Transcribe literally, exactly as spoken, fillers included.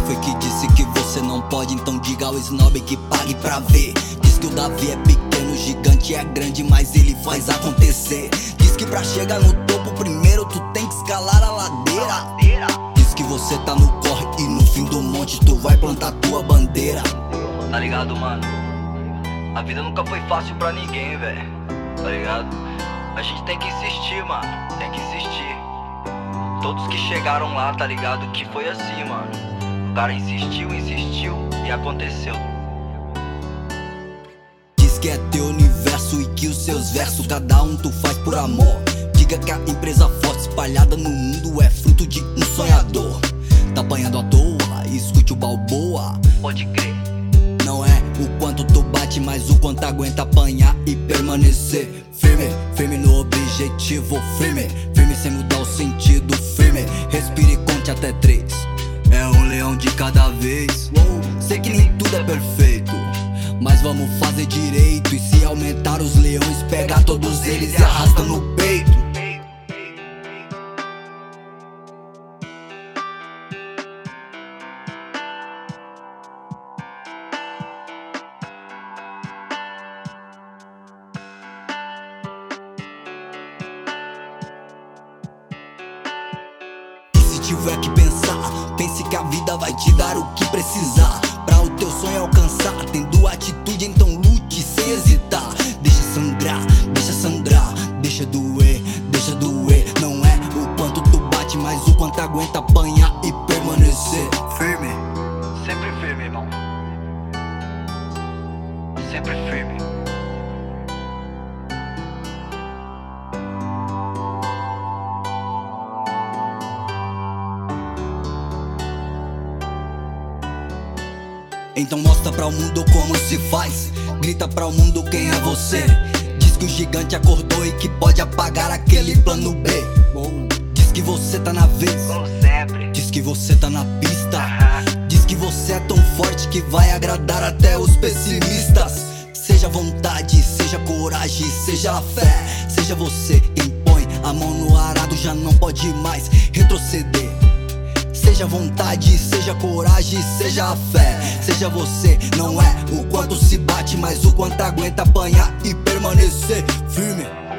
foi que disse que você não pode? Então diga ao snob que pague pra ver. Diz que o Davi é pequeno, o gigante é grande, mas ele faz acontecer. Diz que pra chegar no topo primeiro tu tem que escalar a ladeira. Diz que você tá no corre e no fim do monte tu vai plantar tua bandeira. Tá ligado, mano? A vida nunca foi fácil pra ninguém, velho. Tá ligado? A gente tem que insistir, mano. Tem que insistir. Todos que chegaram lá, tá ligado? Que foi assim, mano. O cara insistiu, insistiu e aconteceu. Diz que é teu universo e que os seus versos cada um tu faz por amor. Diga que a empresa forte espalhada no mundo é fruto de um sonhador. Tá apanhando à toa, escute o Balboa. Pode crer. Não é o quanto tu bate, mas o quanto aguenta apanhar e permanecer firme, firme no objetivo, firme, firme sem mudar o sentido, firme. Respire e conte até três. É um leão de cada vez. Sei que nem tudo é perfeito, mas vamos fazer direito. E se aumentar os leões, pega todos eles e arrasta no peito. Se tiver que pensar, pense que a vida vai te dar o que precisar pra o teu sonho alcançar. Tendo atitude, então lute sem hesitar. Deixa sangrar, deixa sangrar, deixa doer, deixa doer. Não é o quanto tu bate, mas o quanto aguenta apanhar e permanecer firme. Sempre firme, irmão. Sempre firme. Então mostra pra o mundo como se faz. Grita pra o mundo quem é você. Diz que o gigante acordou e que pode apagar aquele plano B. Diz que você tá na vez. Como sempre. Diz que você tá na pista. Diz que você é tão forte que vai agradar até os pessimistas. Seja vontade, seja coragem, seja a fé. Seja você quem põe a mão no arado, já não pode mais retroceder. Seja vontade, seja coragem, seja a fé. Seja você, não é o quanto se bate, mas o quanto aguenta apanhar e permanecer firme.